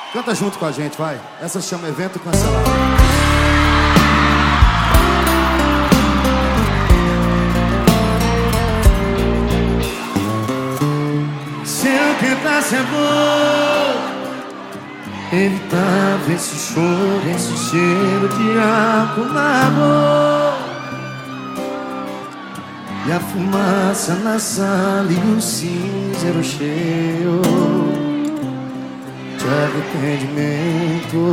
Canta junto com a gente, vai. Essa chama Evento Cancelado. Se eu tentasse amor, evitava esse choro, esse cheiro de álcool na boca, e a fumaça na sala e o cinzeiro cheio de arrependimento.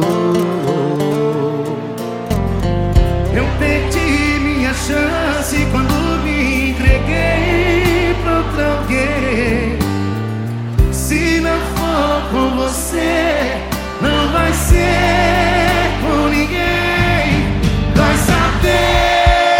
Eu perdi minha chance quando me entreguei pra outra alguém. Se não for com você, não vai ser com ninguém. Vai saber.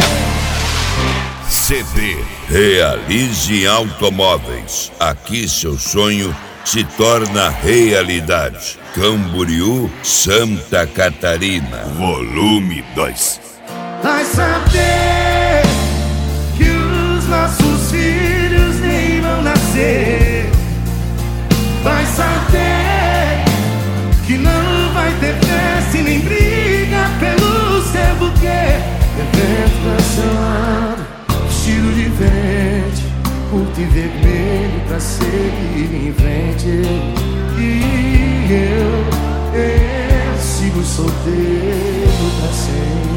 CD Realize Automóveis. Aqui seu sonho se torna realidade. Camboriú, Santa Catarina. Volume 2. Vai saber que os nossos filhos nem vão nascer. Vai saber que não vai ter festa e nem briga pelo seu buquê. Evento cancelado, vestido diferente, curto e vermelho pra seguir em frente. E eu sigo solteiro pra sempre.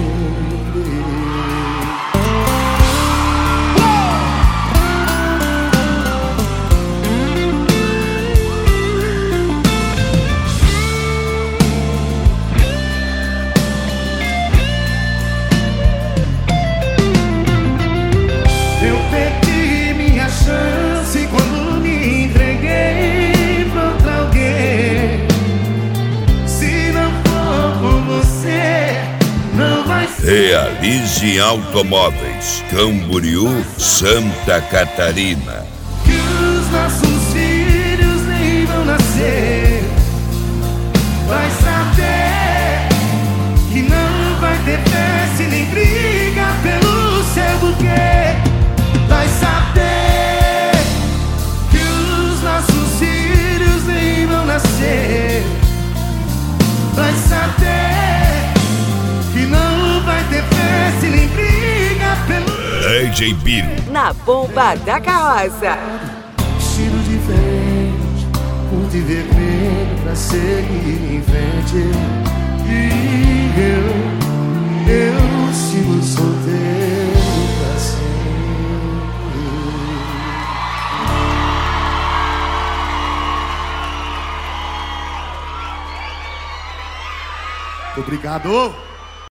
Eu perdi minha chance quando me entreguei pra outra alguém. Se não for com você, não vai ser. Realize Automóveis. Camboriú, Santa Catarina. Que os nossos filhos nem vão nascer. Vai saber que não vai ter festa e nem briga pelo seu buquê. Vai saber que os nossos filhos nem vão nascer. Vai saber que não vai ter festa e nem briga pelo DJ Biro. Na bomba da carroça. vestido diferente, curto e vermelho pra seguir em frente. E eu sigo solteiro pra sempre. Obrigado.